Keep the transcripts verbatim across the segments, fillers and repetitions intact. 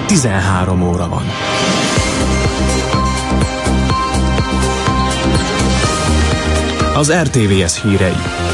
tizenhárom óra van. Az er té vé es hírei.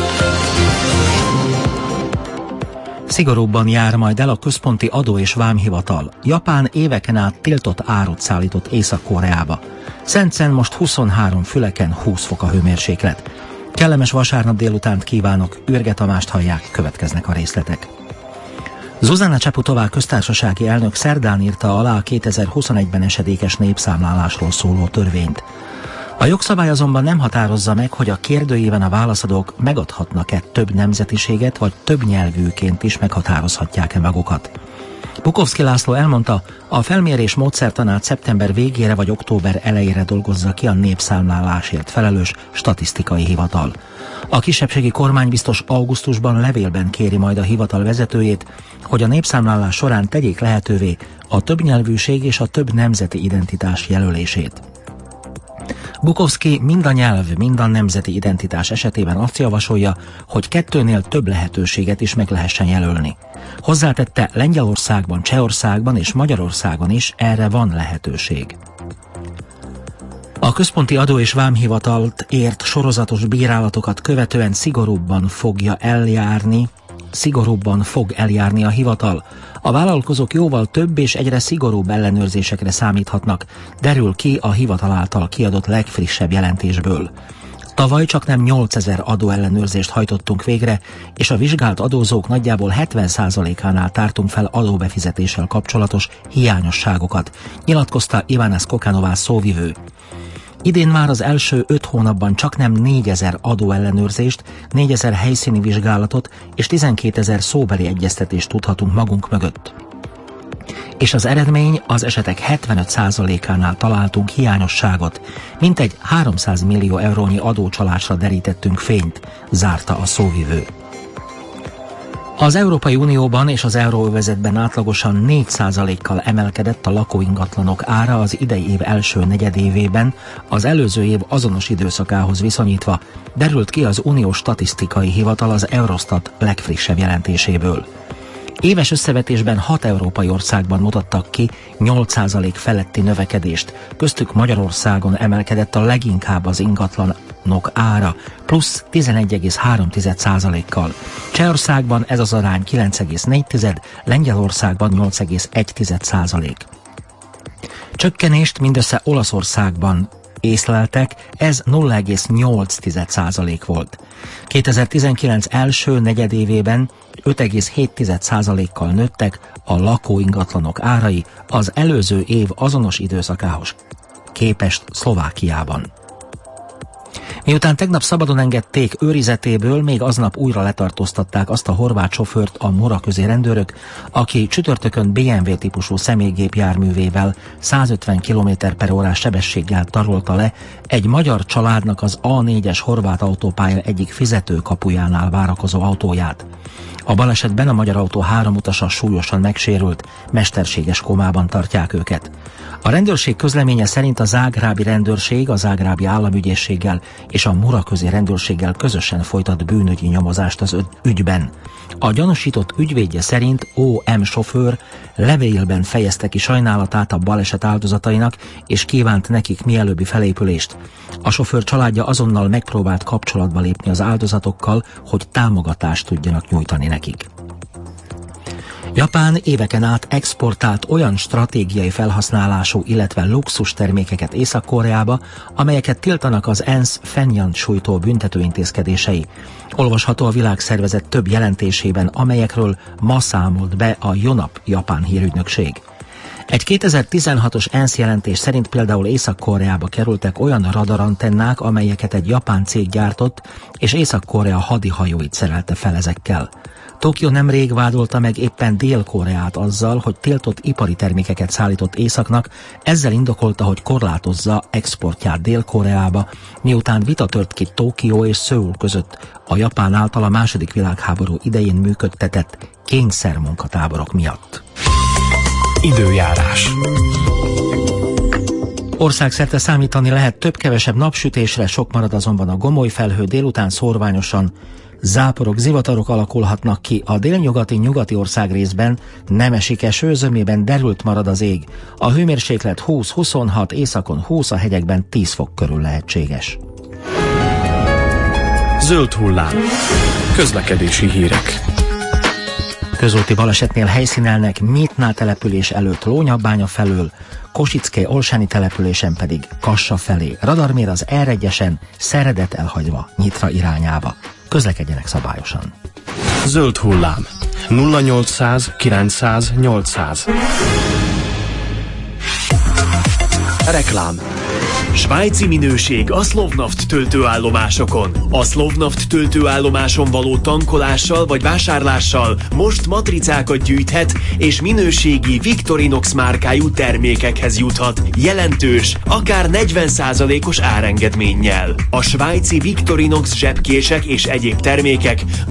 Szigorúbban jár majd el a központi adó- és vámhivatal. Japán éveken át tiltott árut szállított Észak-Koreába. Szencen most huszonhárom, Füleken húsz fok a hőmérséklet. Kellemes vasárnap délutánt kívánok, Ürge Tamást hallják, következnek a részletek. Zuzana Csaputová köztársasági elnök szerdán írta alá a kétezer-huszonegyben esedékes népszámlálásról szóló törvényt. A jogszabály azonban nem határozza meg, hogy a kérdőíven a válaszadók megadhatnak-e több nemzetiséget, vagy több nyelvűként is meghatározhatják-e magukat. Bukovszki László elmondta, a felmérés módszertanát szeptember végére vagy október elejére dolgozza ki a népszámlálásért felelős statisztikai hivatal. A kisebbségi kormánybiztos augusztusban levélben kéri majd a hivatal vezetőjét, hogy a népszámlálás során tegyék lehetővé a többnyelvűség és a több nemzeti identitás jelölését. Bukovszki mind a nyelv, mind a nemzeti identitás esetében azt javasolja, hogy kettőnél több lehetőséget is meg lehessen jelölni. Hozzátette, Lengyelországban, Csehországban és Magyarországon is erre van lehetőség. A központi adó- és vámhivatalt ért sorozatos bírálatokat követően szigorúbban fogja eljárni, szigorúbban fog eljárni a hivatal. A vállalkozók jóval több és egyre szigorúbb ellenőrzésekre számíthatnak, derül ki a hivatal által kiadott legfrissebb jelentésből. Tavaly csaknem nyolcezer adóellenőrzést hajtottunk végre, és a vizsgált adózók nagyjából hetven százalékánál tártunk fel adóbefizetéssel kapcsolatos hiányosságokat, nyilatkozta Ivana Skokanová szóvivő. Idén már az első öt hónapban csaknem négyezer adóellenőrzést, négyezer helyszíni vizsgálatot és tizenkétezer szóbeli egyeztetést tudhatunk magunk mögött. És az eredmény, az esetek hetvenöt százalékánál találtunk hiányosságot, mintegy háromszáz millió eurónyi adócsalásra derítettünk fényt, zárta a szóvivő. Az Európai Unióban és az euróövezetben átlagosan négy százalékkal emelkedett a lakóingatlanok ára az idei év első negyedévében, az előző év azonos időszakához viszonyítva, derült ki az Uniós Statisztikai Hivatal az Eurostat legfrissebb jelentéséből. Éves összevetésben hat európai országban mutattak ki nyolc százalék feletti növekedést, köztük Magyarországon emelkedett a leginkább az ingatlanok ára, plusz tizenegy egész három százalékkal. Csehországban ez az arány kilenc egész négy, Lengyelországban nyolc egész egy százalék. Csökkenést mindössze Olaszországban észleltek, ez nulla egész nyolc százalék volt. kétezer-tizenkilenc első negyedévében öt egész hét százalékkal nőttek a lakóingatlanok árai az előző év azonos időszakához képest Szlovákiában. Miután tegnap szabadon engedték őrizetéből, még aznap újra letartóztatták azt a horvát sofőrt a Muraközi rendőrök, aki csütörtökön bé em vé típusú személygépjárművével százötven kilométer per órás sebességgel tarolta le egy magyar családnak az á négyes horvát autópálya egyik fizetőkapujánál várakozó autóját. A balesetben a magyar autó három utasa súlyosan megsérült, mesterséges komában tartják őket. A rendőrség közleménye szerint a zágrábi rendőrség a zágrábi államügyészséggel és a Muraközi rendőrséggel közösen folytat bűnügyi nyomozást az ügyben. A gyanúsított ügyvédje szerint ó em sofőr levélben fejezte ki sajnálatát a baleset áldozatainak, és kívánt nekik mielőbbi felépülést. A sofőr családja azonnal megpróbált kapcsolatba lépni az áldozatokkal, hogy támogatást tudjanak nyújtani nekik. Japán éveken át exportált olyan stratégiai felhasználású, illetve luxus termékeket Észak-Koreába, amelyeket tiltanak az ENSZ Phenjant sújtó büntetőintézkedései. Olvasható a világszervezet több jelentésében, amelyekről ma számolt be a Yonhap japán hírügynökség. Egy kétezer-tizenhatos ENSZ jelentés szerint például Észak-Koreába kerültek olyan radarantennák, amelyeket egy japán cég gyártott, és Észak-Korea hadihajóit szerelte fel ezekkel. Tokió nemrég vádolta meg éppen Dél-Koreát azzal, hogy tiltott ipari termékeket szállított Északnak, ezzel indokolta, hogy korlátozza exportját Dél-Koreába, miután vita tört ki Tokió és Szöul között a Japán által a második világháború idején működtetett kényszermunkatáborok miatt. Időjárás. Országszerte számítani lehet több-kevesebb napsütésre, sok marad azonban a gomoly felhő, délután szórványosan Záporok, zivatarok alakulhatnak ki, a délnyugati nyugati országrészben nem esik eső, zömében derült marad az ég. A hőmérséklet húsz-huszonhat, északon húsz, a hegyekben tíz fok körül lehetséges. Zöld hullám. Közlekedési hírek. Közúti balesetnél helyszínelnek Mítnál település előtt Lónyabbánya felől, Kosicské-Olsáni településen pedig Kassa felé. Radarmér az er egyesen, Szeredet elhagyva Nyitra irányába. Közlekedjenek szabályosan. Zöld hullám. nulla nyolcszáz kilencszáz nyolcszáz. Reklám. Svájci minőség a Slovnaft töltőállomásokon. A Slovnaft töltőállomáson való tankolással vagy vásárlással most matricákat gyűjthet, és minőségi Victorinox márkájú termékekhez juthat. Jelentős, akár negyven százalékos árengedménnyel. A svájci Victorinox zsebkések és egyéb termékek